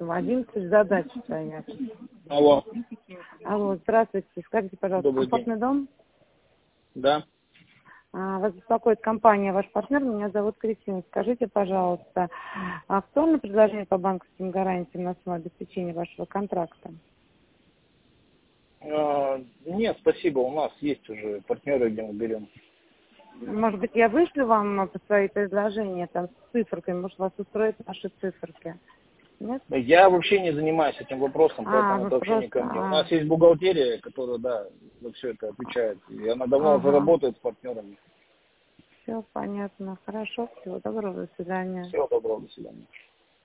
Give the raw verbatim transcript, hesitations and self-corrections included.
одиннадцать задач стоят. Алло. Алло, здравствуйте. Скажите, пожалуйста, Добрый комфортный день. дом? Да. А, вас беспокоит компания, ваш партнер, меня зовут Кристина. Скажите, пожалуйста, актуально предложение по банковским гарантиям на основе обеспечения вашего контракта? А, нет, спасибо, у нас есть уже партнеры, где мы берем. Может быть, я вышлю вам по свои предложения там с циферками, может, вас устроят наши циферки? Нет? Я вообще не занимаюсь этим вопросом, А, поэтому вы это вообще не ко просто... мне. У А, нас есть бухгалтерия, которая, да, за все это отвечает. И она давно уже ага. работает с партнерами. Все понятно. Хорошо, всего доброго, до свидания. Всего доброго, до свидания.